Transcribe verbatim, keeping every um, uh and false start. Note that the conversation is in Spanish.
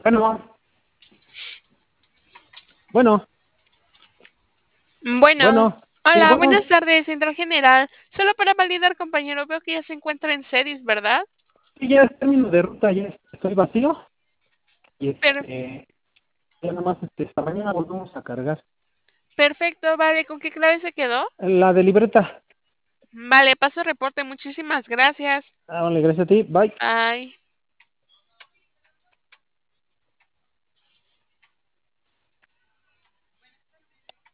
Bueno, bueno, Bueno, bueno, sí, hola, bueno, buenas tardes, Central General. Solo para validar, compañero, veo que ya se encuentra en Ceris, ¿verdad? sí, ya es término de ruta, ya es- estoy vacío y Per- este, ya nomás este, esta mañana volvemos a cargar. perfecto, vale, ¿con qué clave se quedó? La de libreta. Vale, paso reporte, muchísimas gracias. Ah, vale, gracias a ti, bye. Bye.